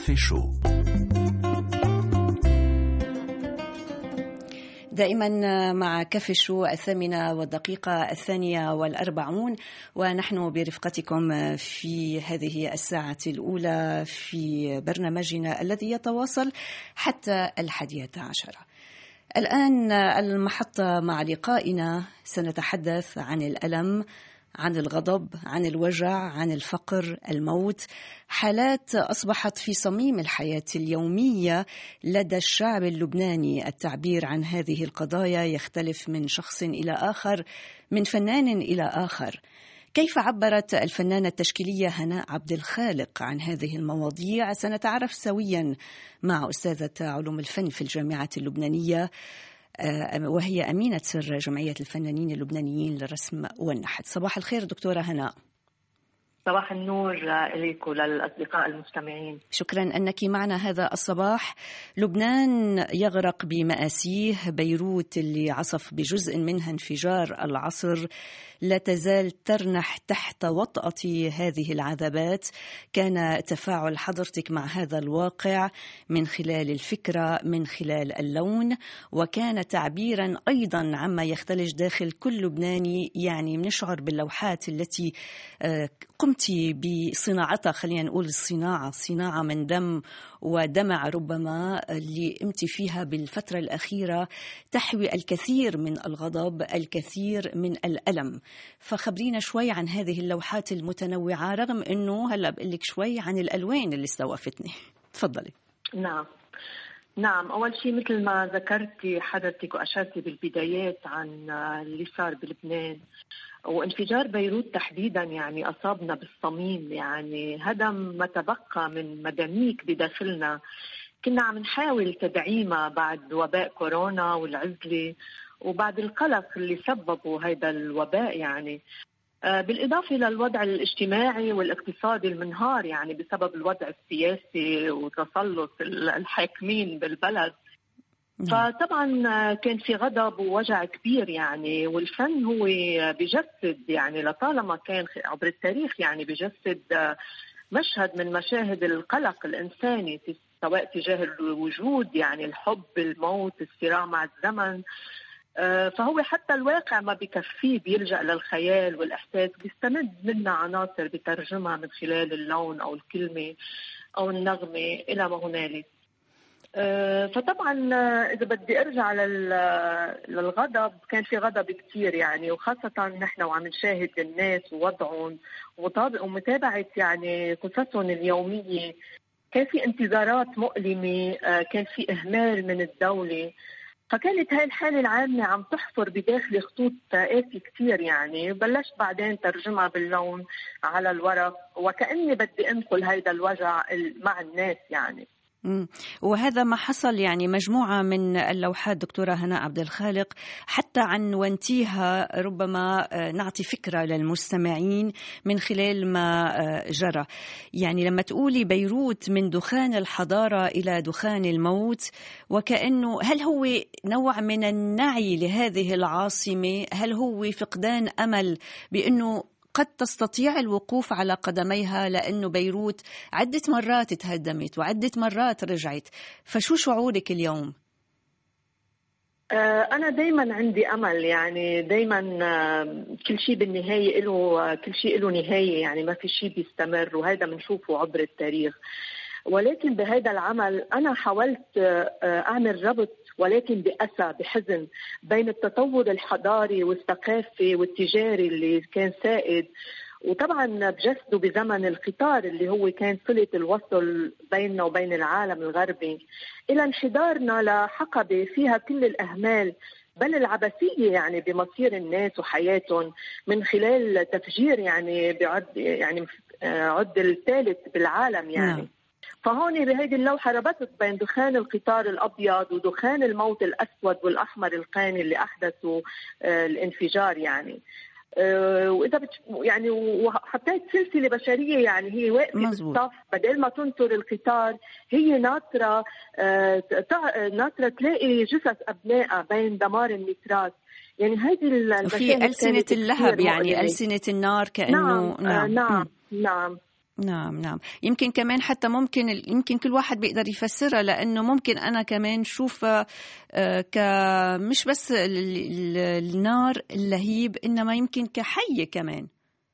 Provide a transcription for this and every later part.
كافي شو. دائما مع كافي شو 8:02 ونحن برفقتكم في هذه الساعة الأولى في برنامجنا الذي يتواصل حتى 11. الآن المحطة مع لقائنا سنتحدث عن الألم، عن الغضب، عن الوجع، عن الفقر، الموت، حالات أصبحت في صميم الحياة اليومية لدى الشعب اللبناني. التعبير عن هذه القضايا يختلف من شخص إلى آخر، من فنان إلى آخر. كيف عبرت الفنانة التشكيلية هناء عبد الخالق عن هذه المواضيع؟ سنتعرف سويا مع أستاذة علوم الفن في الجامعة اللبنانية، وهي أمينة سر جمعية الفنانين اللبنانيين للرسم والنحت. صباح الخير دكتورة هناء. صباح النور إليك وللأصدقاء المستمعين. شكرا أنك معنا هذا الصباح. لبنان يغرق بمآسيه، بيروت اللي عصف بجزء منها انفجار العصر لا تزال ترنح تحت وطأة هذه العذابات. كان تفاعل حضرتك مع هذا الواقع من خلال الفكرة، من خلال اللون، وكان تعبيرا أيضا عما يختلج داخل كل لبناني. يعني بنشعر باللوحات التي قمت بصناعتها، خلينا نقول صناعة من دم ودمع ربما، اللي قمت فيها بالفترة الأخيرة تحوي الكثير من الغضب، الكثير من الألم. فخبرينا شوي عن هذه اللوحات المتنوعة، رغم أنه هلأ بقلك شوي عن الألوان اللي استوقفتني. تفضلي. نعم، أول شيء مثل ما ذكرتي حضرتك وأشرتي بالبدايات عن اللي صار بلبنان وانفجار بيروت تحديدا، يعني أصابنا بالصميم، يعني هدم ما تبقى من مداميك بداخلنا. كنا عم نحاول تدعيمها بعد وباء كورونا والعزلة وبعد القلق اللي سببه هذا الوباء، يعني بالإضافة للوضع الاجتماعي والاقتصادي المنهار، يعني بسبب الوضع السياسي وتسلط الحاكمين بالبلد. فطبعا كان في غضب ووجع كبير، يعني والفن هو بجسد، يعني لطالما كان عبر التاريخ يعني بجسد مشهد من مشاهد القلق الإنساني، سواء تجاه الوجود، يعني الحب، الموت، الصراع مع الزمن. فهو حتى الواقع ما بكفيه، بيلجأ للخيال والإحساس، بيستمد منها عناصر بترجمها من خلال اللون أو الكلمة أو النغمة إلى ما هنالك. فطبعا إذا بدي أرجع للغضب، كان في غضب كتير يعني، وخاصة نحن وعم نشاهد الناس ووضعهم ومتابعة يعني قصصهم اليومية. كان في انتظارات مؤلمة، كان في إهمال من الدولة. فكانت هاي الحالة العامة عم تحفر بداخل خطوط قاسية كتير، يعني بلشت بعدين ترجمها باللون على الورق، وكأني بدي أنقل هيدا الوجع مع الناس يعني. وهذا ما حصل. يعني مجموعة من اللوحات دكتورة هناء عبد الخالق حتى عنوانتيها، ربما نعطي فكرة للمستمعين من خلال ما جرى. يعني لما تقولي بيروت من دخان الحضارة إلى دخان الموت، وكأنه هل هو نوع من النعي لهذه العاصمة؟ هل هو فقدان أمل بأنه قد تستطيع الوقوف على قدميها؟ لأنه بيروت عدة مرات تهدمت وعدة مرات رجعت. فشو شعورك اليوم؟ أنا دايما عندي أمل، يعني دايما كل شيء بالنهاية كل شيء له نهاية، يعني ما في شيء بيستمر، وهذا بنشوفه عبر التاريخ. ولكن بهذا العمل أنا حاولت أعمل ربط، ولكن بأسى بحزن، بين التطور الحضاري والثقافي والتجاري اللي كان سائد، وطبعا بجسده بزمن القطار اللي هو كان صلة الوصل بيننا وبين العالم الغربي، إلى انحدارنا لحقبة فيها كل الأهمال بل العبثية يعني بمصير الناس وحياتهم، من خلال تفجير يعني عد الثالث بالعالم يعني. فهون بهيدي اللوحة ربطت بين دخان القطار الأبيض ودخان الموت الأسود والأحمر القاني اللي أحدثوا الانفجار يعني. وإذا يعني وحطيت سلسلة بشرية، يعني هي واقفة بالصف، بدل ما تنطر القطار هي ناطرة تلاقي جثث أبنائها بين دمار النترات. يعني هذه المشاهد في ألسنة اللهب، يعني ألسنة النار كأنه. نعم. نعم نعم. يمكن كمان حتى يمكن كل واحد بيقدر يفسرها، لأنه ممكن أنا كمان شوفها مش بس النار اللهيب، إنما يمكن كحية كمان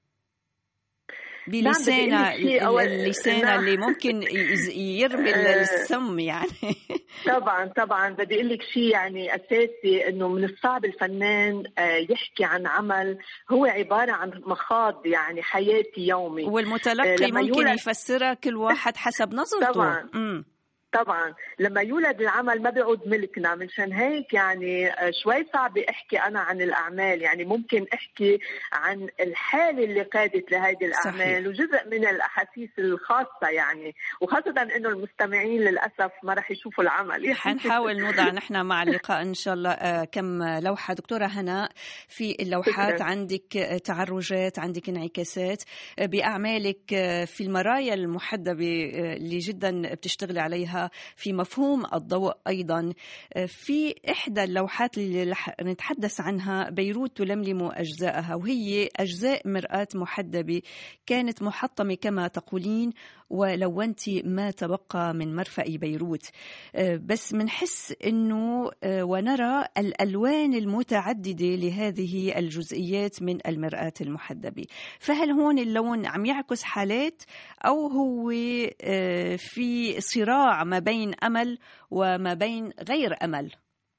بلسانة، اللسانة اللي ممكن يرمي السم يعني. طبعا بدي اقول لك شيء يعني اساسي، انه من الصعب الفنان يحكي عن عمل هو عباره عن مخاض يعني حياتي يومي، والمتلقي ممكن يفسرها كل واحد حسب نظرته. طبعا لما يولد العمل ما بيعود ملكنا، منشان هيك يعني شوي صعب احكي انا عن الاعمال، يعني ممكن احكي عن الحاله اللي قادت لهذه الاعمال. صحيح. وجزء من الاحاسيس الخاصه يعني، وخاصه انه المستمعين للاسف ما راح يشوفوا العمل يعني. حنحاول نوضع نحن مع اللقاء ان شاء الله كم لوحه. دكتوره هناء، في اللوحات فكرة. عندك تعرجات، عندك انعكاسات باعمالك، في المرايا المحدبه اللي جدا بتشتغلي عليها، في مفهوم الضوء أيضا. في إحدى اللوحات اللي نتحدث عنها بيروت تلملم أجزاءها، وهي أجزاء مرآة محدبة كانت محطمة كما تقولين، ولونت ما تبقى من مرفأ بيروت. بس منحس أنه ونرى الألوان المتعددة لهذه الجزئيات من المرآة المحدبة. فهل هون اللون عم يعكس حالات، أو هو في صراع ما بين أمل وما بين غير أمل؟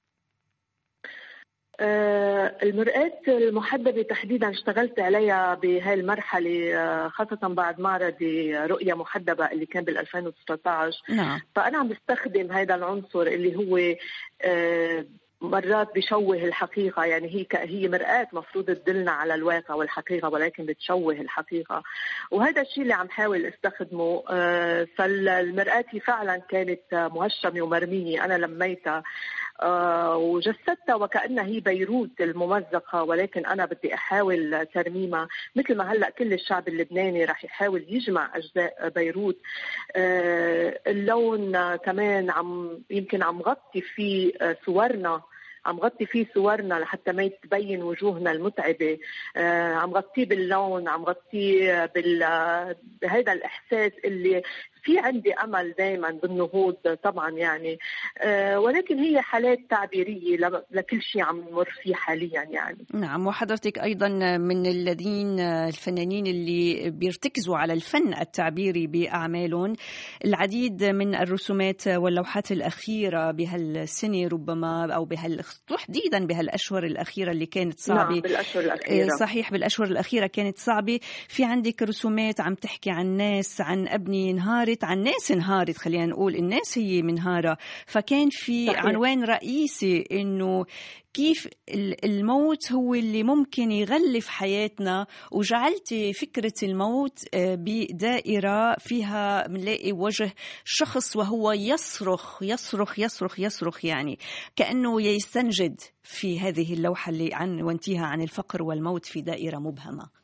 المرآة المحدبة تحديدا اشتغلت عليها بهاي المرحلة، خاصة بعد معرض رؤية محدبة اللي كان بال2019. نعم. فأنا عم بستخدم هذا العنصر اللي هو مرات بيشوه الحقيقة، يعني هي مرآة مفروض تدلنا على الواقع والحقيقة، ولكن بتشوه الحقيقة، وهذا الشيء اللي عم حاول استخدمه. فالمرآة فعلا كانت مهشمة ومرمية، أنا لميتها وجسدتها وكأنها هي بيروت الممزقة، ولكن أنا بدي أحاول ترميمها مثل ما هلأ كل الشعب اللبناني رح يحاول يجمع أجزاء بيروت. اللون كمان يمكن عم غطي فيه صورنا، عم غطي فيه صورنا لحتى ما تبين وجوهنا المتعبة. عم غطيه باللون، عم غطيه بهذا الإحساس اللي في عندي أمل دايما بالنهوض طبعا يعني. ولكن هي حالات تعبيرية لكل شيء عم نمر فيه حاليا يعني. نعم. وحضرتك أيضا من الذين الفنانين اللي بيرتكزوا على الفن التعبيري بأعمالهم. العديد من الرسومات واللوحات الأخيرة بهالسنة ربما، أو تحديدا بهالأشهر الأخيرة اللي كانت صعبة. نعم، بالأشهر الأخيرة. صحيح، بالأشهر الأخيرة كانت صعبة. في عندك رسومات عم تحكي عن ناس، عن أبني انهارت، عن ناس انهارت، خلينا نقول الناس هي منهارة. فكان في صحيح. عنوان رئيسي إنه كيف الموت هو اللي ممكن يغلف حياتنا، وجعلت فكرة الموت بدائرة فيها منلاقي وجه شخص وهو يصرخ يصرخ يصرخ يصرخ، يعني كأنه يستنجد في هذه اللوحة اللي عنوانتيها عن الفقر والموت في دائرة مبهمة.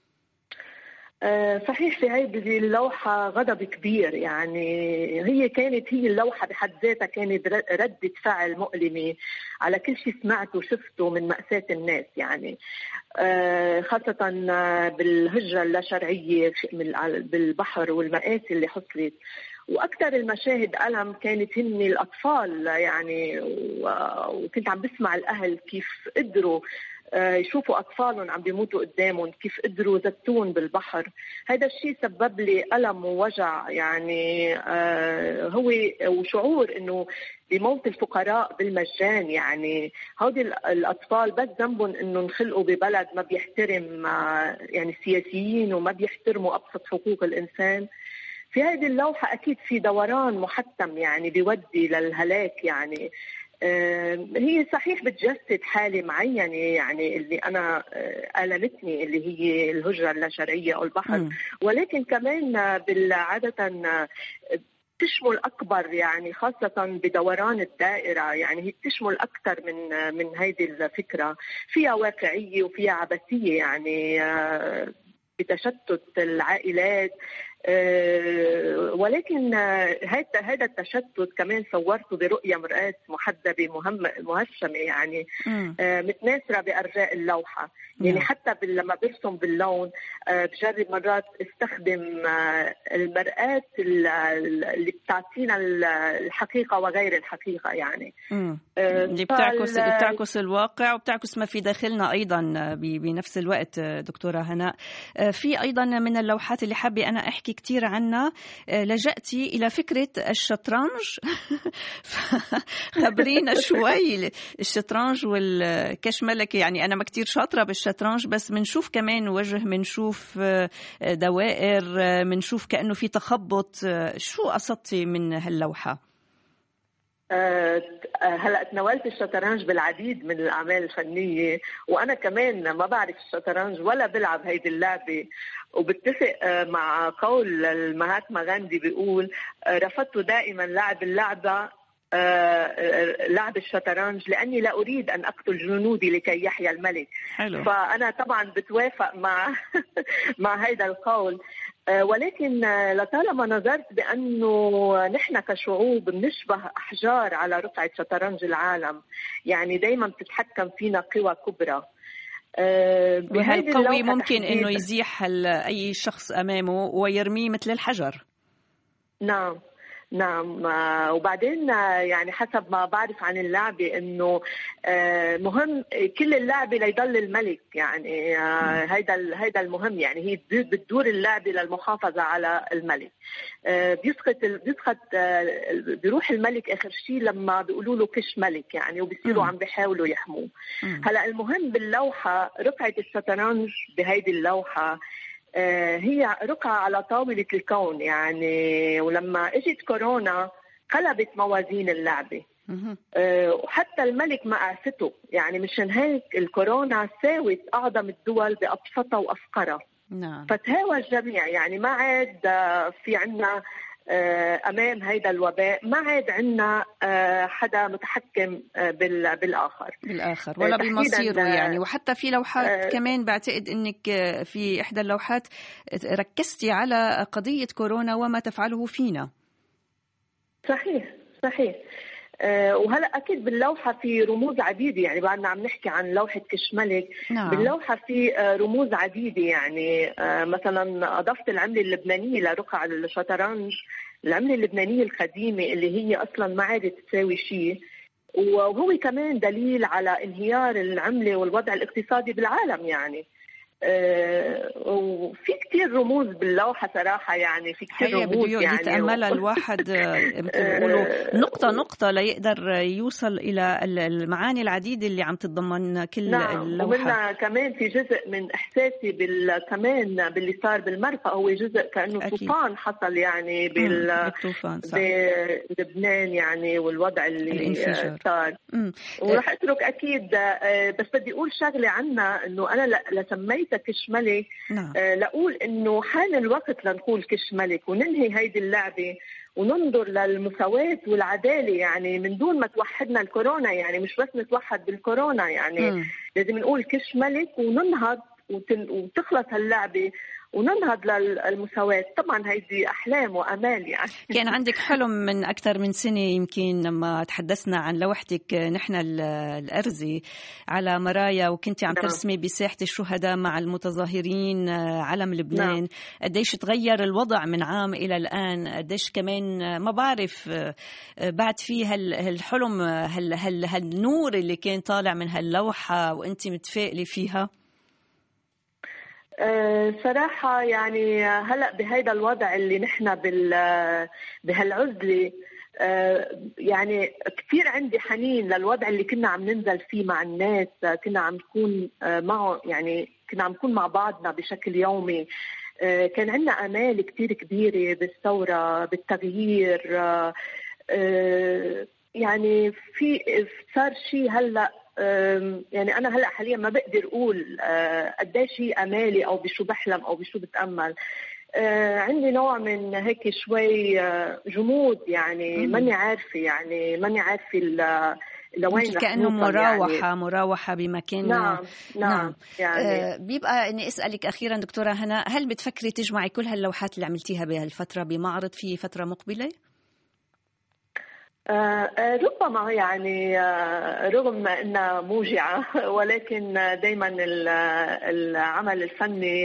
صحيح، في هذه اللوحة غضب كبير، يعني هي اللوحة بحد ذاتها كانت ردة فعل مؤلمة على كل شيء سمعته وشفته من مأساة الناس، يعني خاصة بالهجرة اللاشرعية بالبحر والمآسي اللي حصلت. وأكثر المشاهد ألم كانت هن الأطفال، يعني وكنت عم بسمع الأهل كيف قدروا يشوفوا أطفالهم عم بيموتوا قدامهم، كيف قدروا زتون بالبحر. هذا الشيء سبب لي ألم ووجع، يعني هو وشعور إنه بموت الفقراء بالمجان. يعني هودي الأطفال بس ذنبهم إنه انخلقوا ببلد ما بيحترم يعني السياسيين وما بيحترموا أبسط حقوق الإنسان. في هذه اللوحة أكيد في دوران محتم يعني بيودي للهلاك. يعني هي صحيح بتجسد حالة معينة، يعني اللي أنا ألمتني اللي هي الهجرة اللاشرعية أو البحر، ولكن كمان عادة تشمل أكبر، يعني خاصة بدوران الدائرة. يعني هي تشمل أكثر من هذه الفكرة، فيها واقعية وفيها عبثية، يعني بتشتت العائلات، ولكن هذا التشتت كمان صورته برؤية مرآة محدبة مهشمة، يعني متناثرة بأرجاء اللوحة. يعني حتى لما برسم باللون بجرب مرات استخدم المرآة اللي بتعطينا الحقيقة وغير الحقيقة، يعني اللي بتعكس الواقع وبتعكس ما في داخلنا أيضا بنفس الوقت. دكتورة هناء، في أيضا من اللوحات اللي حابة أنا أحكي كتير عنها، لجأتي إلى فكرة الشطرنج. خبرينا شوي الشطرنج والكشملك. يعني أنا ما كتير شاطرة بالشطرنج، بس منشوف كمان وجه، منشوف دوائر، منشوف كأنه في تخبط. شو قصدتي من هاللوحة؟ هلا تناولت الشطرنج بالعديد من الأعمال الفنية، وأنا كمان ما بعرف الشطرنج ولا بلعب هيدي اللعبة. وبتفق مع قول المهاتما غاندي بيقول رفضت دائما لعب الشطرنج لأني لا أريد أن أقتل جنودي لكي يحيا الملك. حلو. فأنا طبعا بتوافق مع هذا القول، ولكن لطالما نظرت بأنه نحن كشعوب بنشبه أحجار على رقعة شطرنج العالم، يعني دايما بتتحكم فينا قوى كبرى. وهالقوي ممكن أنه يزيح أي شخص أمامه ويرميه مثل الحجر. نعم. وبعدين يعني حسب ما بعرف عن اللعبة انه مهم كل اللعبة ليضل الملك، يعني هيدا المهم. يعني هي بتدور اللعبة للمحافظة على الملك. بيسقط بيروح الملك اخر شيء لما بيقولوا له كش ملك، يعني وبيصيروا عم بيحاولوا يحموه. هلا المهم باللوحة رقعة الشطرنج بهيدي اللوحة هي رقعة على طاولة الكون، يعني ولما اجت كورونا قلبت موازين اللعبة. وحتى الملك ما أعفته، يعني مشان هيك الكورونا ساوت أعظم الدول بأبسطها وأفقرها. نعم. فتهاوى الجميع، يعني ما عاد في عنا أمام هيدا الوباء، ما عاد عنا حدا متحكم بالآخر ولا بمصيره يعني. وحتى في لوحات كمان بعتقد أنك في إحدى اللوحات ركزتي على قضية كورونا وما تفعله فينا. صحيح. وهلا اكيد باللوحه في رموز عديده، يعني بعدنا عم نحكي عن لوحه كشملك. نعم. باللوحه في رموز عديده، يعني مثلا اضفت العمله اللبنانيه لرقع الشطرنج، العمله اللبنانيه القديمه اللي هي اصلا ما عادت تساوي شيء، وهو كمان دليل على انهيار العمله والوضع الاقتصادي بالعالم. يعني وفي كتير رموز باللوحة صراحة، يعني في كتير رموز يعني يتأمل الواحد مثل بيقولوا نقطة نقطة ليقدر يوصل إلى المعاني العديدة اللي عم تتضمن كل اللوحة. ومنها كمان في جزء من إحساسي كمان باللي صار بالمرفأ، هو جزء كأنه طوفان حصل يعني بالطوفان بلبنان، يعني والوضع اللي صار. ورح أترك أكيد، بس بدي أقول شغلة عنا إنه أنا لسميت كشملك. نعم. لأقول إنه حان الوقت لنقول كشملك وننهي هيدي اللعبة وننظر للمساواة والعدالة، يعني من دون ما توحدنا الكورونا. يعني مش بس نتوحد بالكورونا، يعني لازم نقول كشملك وننهض وتخلص هاللعبة وننهض للمساواة. طبعا هيدي أحلام وأمال. يعني كان عندك حلم من أكثر من سنة يمكن لما تحدثنا عن لوحتك نحن الأرزي على مرايا، وكنت عم ترسمي بساحة الشهداء مع المتظاهرين علم لبنان. قديش تغير الوضع من عام إلى الآن، قديش كمان ما بعرف بعد فيه هالحلم هالنور اللي كان طالع من هاللوحة وأنت متفائلة فيها. صراحة يعني هلأ بهيدا الوضع اللي نحن بهالعزلة، يعني كثير عندي حنين للوضع اللي كنا عم ننزل فيه مع الناس، كنا عم نكون معه، يعني كنا عم نكون مع بعضنا بشكل يومي. كان عندنا آمال كثير كبيرة بالثورة بالتغيير. يعني صار شيء هلأ، يعني أنا هلأ حاليا ما بقدر أقول قديش هي أمالي أو بشو بحلم أو بشو بتأمل. عندي نوع من هيك شوي جمود، يعني ماني عارفة لوين كأنه مراوحة بمكان. نعم. يعني بيبقى إني أسألك أخيرا دكتورة هنا، هل بتفكري تجمعي كل هاللوحات اللي عملتيها بهالفترة بمعرض في فترة مقبلة؟ ربما يعني رغم أنها موجعة، ولكن دايما العمل الفني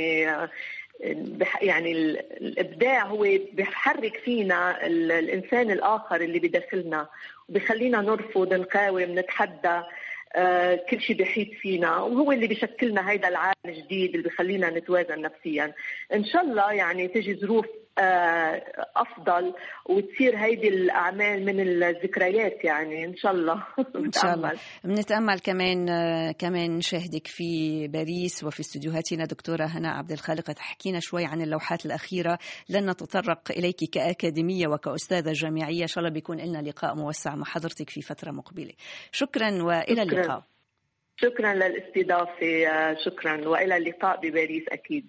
يعني الإبداع هو بيحرك فينا الإنسان الآخر اللي بداخلنا، وبيخلينا نرفض، نقاوم، نتحدى كل شيء بيحيط فينا، وهو اللي بيشكلنا هيدا العالم الجديد اللي بيخلينا نتوازن نفسيا. إن شاء الله يعني تجي ظروف أفضل وتصير هيدي الأعمال من الذكريات، يعني إن شاء الله. إن شاء الله بنتأمل كمان نشاهدك في باريس وفي استديوهاتنا دكتورة هناء عبد الخالق. تحكينا شوي عن اللوحات الأخيرة، لن نتطرق إليك كأكاديمية وكأستاذة جامعية. إن شاء الله بيكون لنا لقاء موسع مع حضرتك في فترة مقبلة. شكرا وإلى اللقاء. شكرا للاستضافة، شكرا وإلى اللقاء بباريس أكيد.